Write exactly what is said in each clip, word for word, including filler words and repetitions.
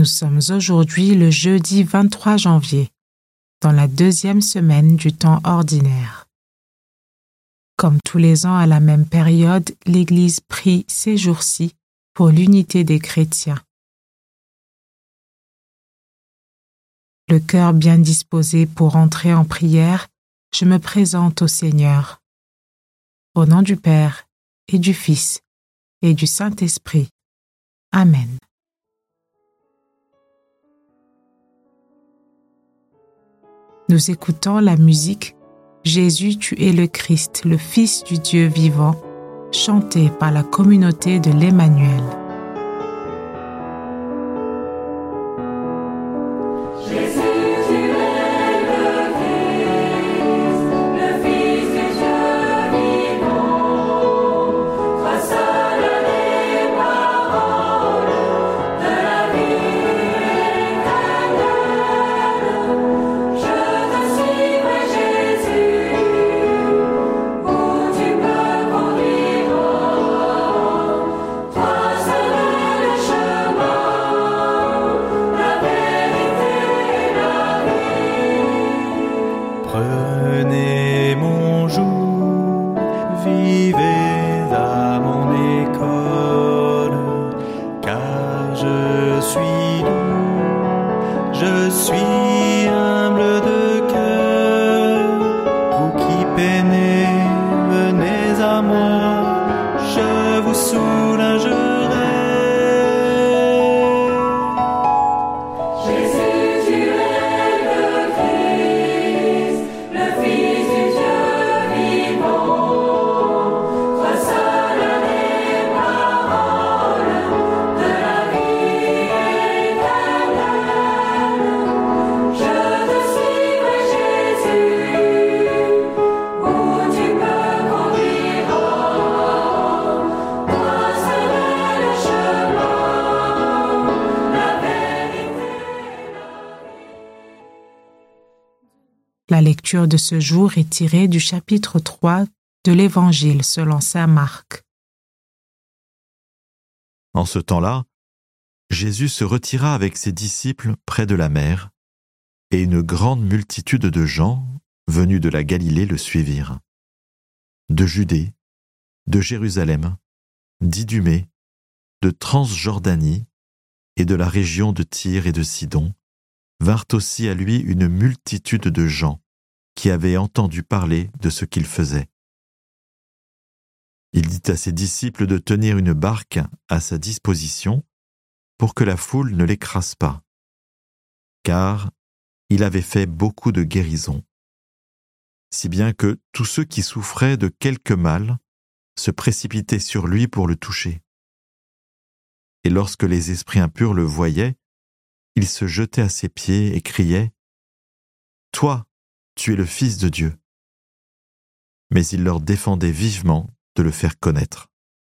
Nous sommes aujourd'hui le jeudi vingt-trois janvier, dans la deuxième semaine du temps ordinaire. Comme tous les ans à la même période, l'Église prie ces jours-ci pour l'unité des chrétiens. Le cœur bien disposé pour entrer en prière, je me présente au Seigneur. Au nom du Père et du Fils et du Saint-Esprit. Amen. Nous écoutons la musique « Jésus, tu es le Christ, le Fils du Dieu vivant » chantée par la communauté de l'Emmanuel. Prenez mon joug, vivez à mon école, car je suis doux, je suis humble de cœur. Vous qui peinez, venez à moi, je vous soulagerai. La lecture de ce jour est tirée du chapitre trois de l'Évangile selon saint Marc. En ce temps-là, Jésus se retira avec ses disciples près de la mer, et une grande multitude de gens, venus de la Galilée, le suivirent. De Judée, de Jérusalem, d'Idumée, de Transjordanie et de la région de Tyr et de Sidon, vinrent aussi à lui une multitude de gens qui avaient entendu parler de ce qu'il faisait. Il dit à ses disciples de tenir une barque à sa disposition pour que la foule ne l'écrase pas, car il avait fait beaucoup de guérisons, si bien que tous ceux qui souffraient de quelque mal se précipitaient sur lui pour le toucher. Et lorsque les esprits impurs le voyaient, ils se jetaient à ses pieds et criaient « Toi, tu es le Fils de Dieu !» Mais il leur défendait vivement de le faire connaître.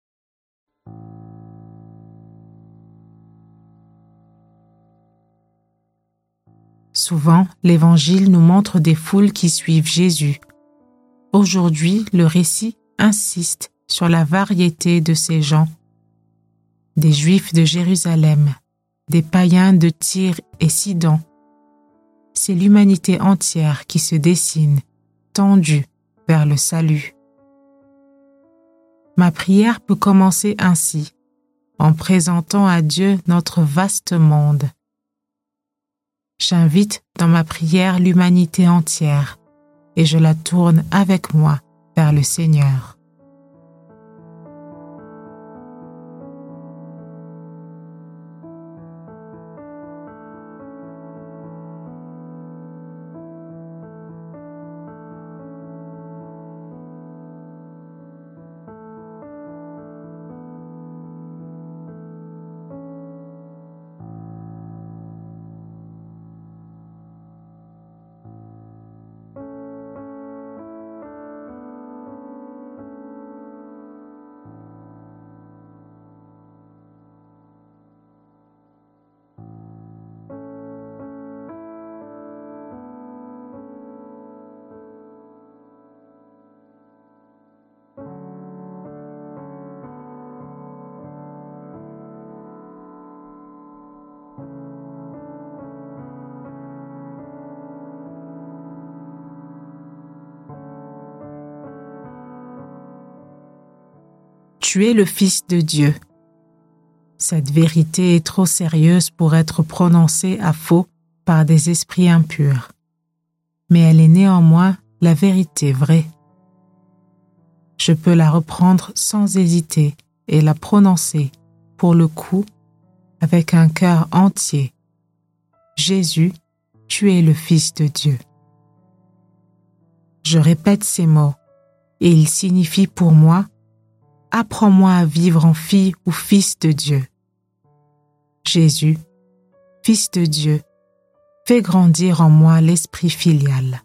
Souvent, l'Évangile nous montre des foules qui suivent Jésus. Aujourd'hui, le récit insiste sur la variété de ces gens. Des Juifs de Jérusalem, des païens de Tyr et Sidon. C'est l'humanité entière qui se dessine, tendue vers le salut. Ma prière peut commencer ainsi, en présentant à Dieu notre vaste monde. J'invite dans ma prière l'humanité entière et je la tourne avec moi vers le Seigneur. tu es le Fils de Dieu. Cette vérité est trop sérieuse pour être prononcée à faux par des esprits impurs. Mais elle est néanmoins la vérité vraie. Je peux la reprendre sans hésiter et la prononcer, pour le coup, avec un cœur entier. Jésus, tu es le Fils de Dieu. Je répète ces mots, et ils signifient pour moi « Apprends-moi à vivre en fille ou fils de Dieu ». Jésus, Fils de Dieu, fais grandir en moi l'esprit filial.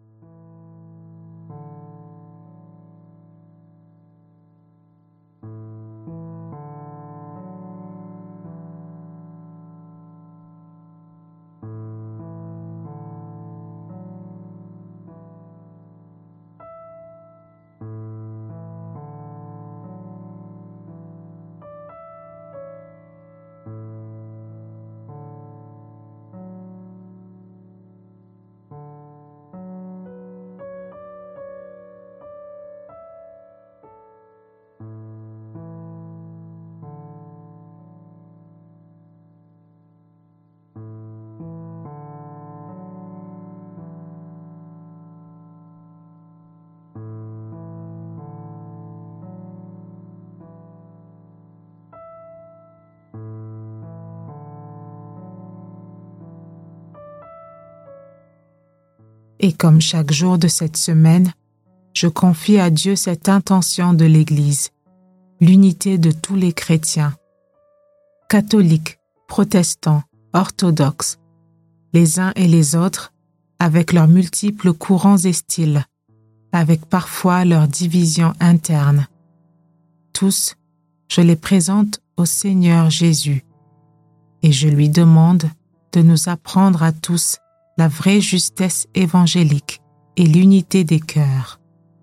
Et comme chaque jour de cette semaine, je confie à Dieu cette intention de l'Église, l'unité de tous les chrétiens, catholiques, protestants, orthodoxes, les uns et les autres, avec leurs multiples courants et styles, avec parfois leurs divisions internes. Tous, je les présente au Seigneur Jésus, et je lui demande de nous apprendre à tous la vraie justesse évangélique et l'unité des cœurs.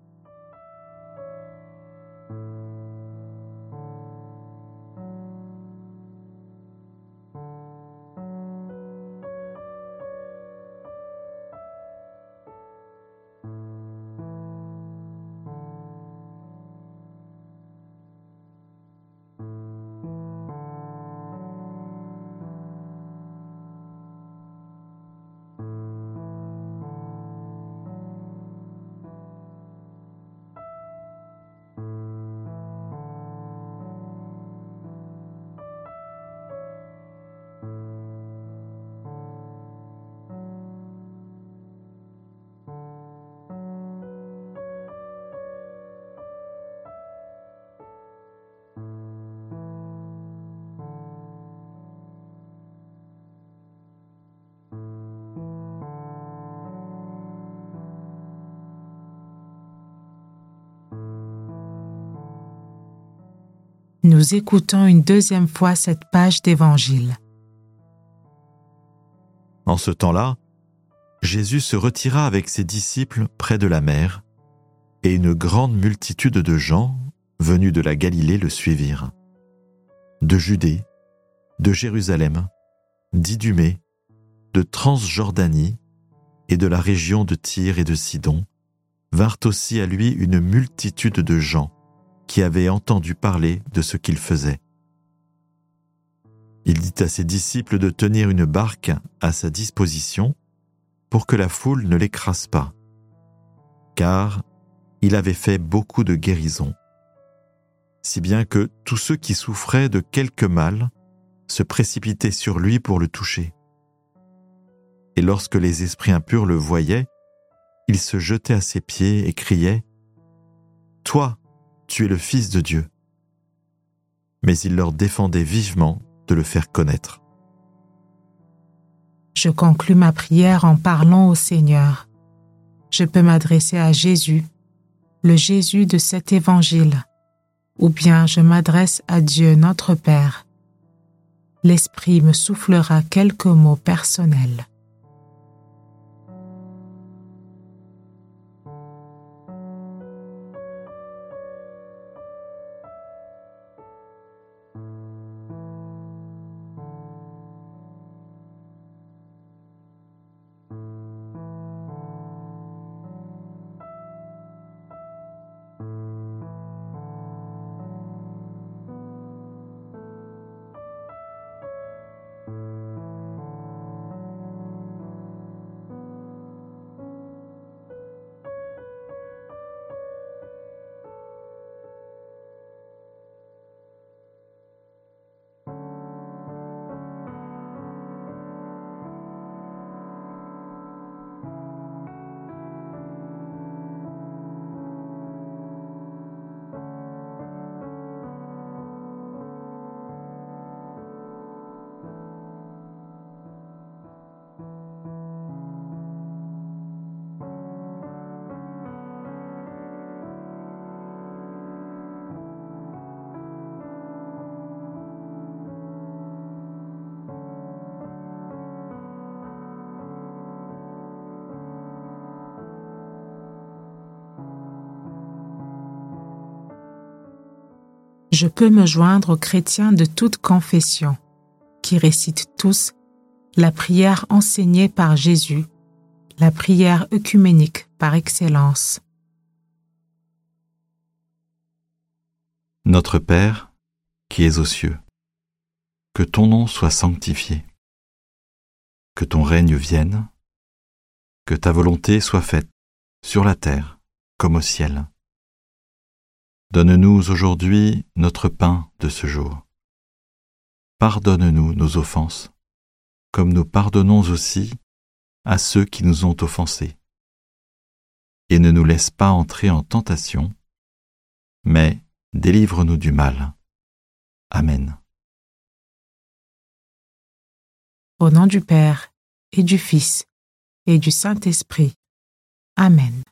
Nous écoutons une deuxième fois cette page d'Évangile. En ce temps-là, Jésus se retira avec ses disciples près de la mer, et une grande multitude de gens, venus de la Galilée, le suivirent. De Judée, de Jérusalem, d'Idumée, de Transjordanie et de la région de Tyr et de Sidon, vinrent aussi à lui une multitude de gens qui avaient entendu parler de ce qu'il faisait. Il dit à ses disciples de tenir une barque à sa disposition pour que la foule ne l'écrase pas, car il avait fait beaucoup de guérisons, si bien que tous ceux qui souffraient de quelque mal se précipitaient sur lui pour le toucher. Et lorsque les esprits impurs le voyaient, ils se jetaient à ses pieds et criaient « Toi, tu es le Fils de Dieu !» Mais il leur défendait vivement de le faire connaître. Je conclus ma prière en parlant au Seigneur. Je peux m'adresser à Jésus, le Jésus de cet évangile, ou bien je m'adresse à Dieu notre Père. L'Esprit me soufflera quelques mots personnels. je peux me joindre aux chrétiens de toute confession, qui récitent tous la prière enseignée par Jésus, la prière œcuménique par excellence. Notre Père, qui es aux cieux, que ton nom soit sanctifié, que ton règne vienne, que ta volonté soit faite sur la terre comme au ciel. Donne-nous aujourd'hui notre pain de ce jour. Pardonne-nous nos offenses, comme nous pardonnons aussi à ceux qui nous ont offensés. Et ne nous laisse pas entrer en tentation, mais délivre-nous du mal. Amen. Au nom du Père, et du Fils, et du Saint-Esprit. Amen.